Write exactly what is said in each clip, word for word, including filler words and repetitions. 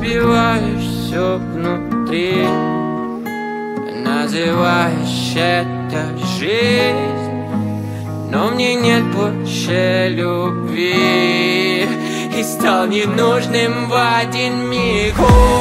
разбиваешь все внутри, называешь это жизнь, но мне нет больше любви, и стал ненужным в один миг.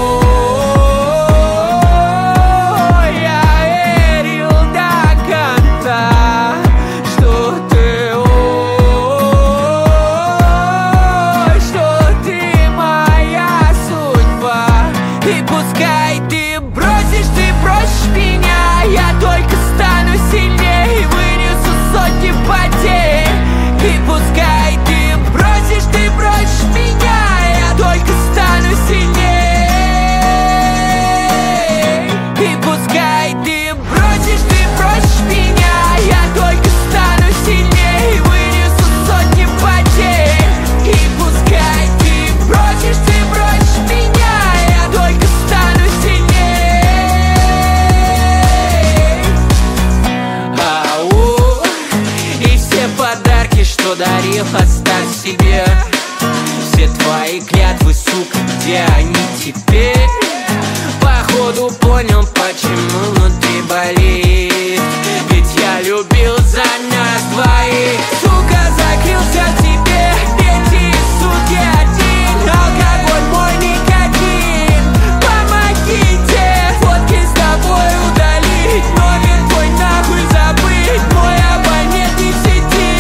Что дарил, оставь себе. Все твои клятвы, сука, где они теперь? Походу понял, почему внутри болит, ведь я любил за нас двоих. Сука, закрылся в тебе, эти сутки один. Алкоголь мой никотин, помогите. Фотки с тобой удалить, номер твой нахуй забыть. Мой абонент не в сети.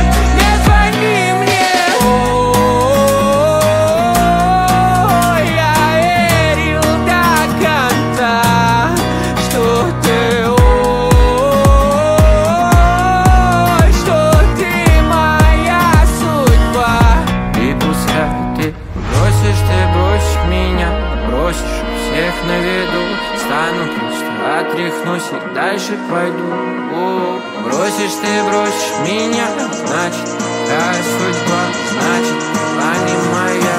На виду стану просто, отряхнусь и дальше пойду. О, бросишь ты, бросишь меня, значит, такая судьба, значит, она не моя.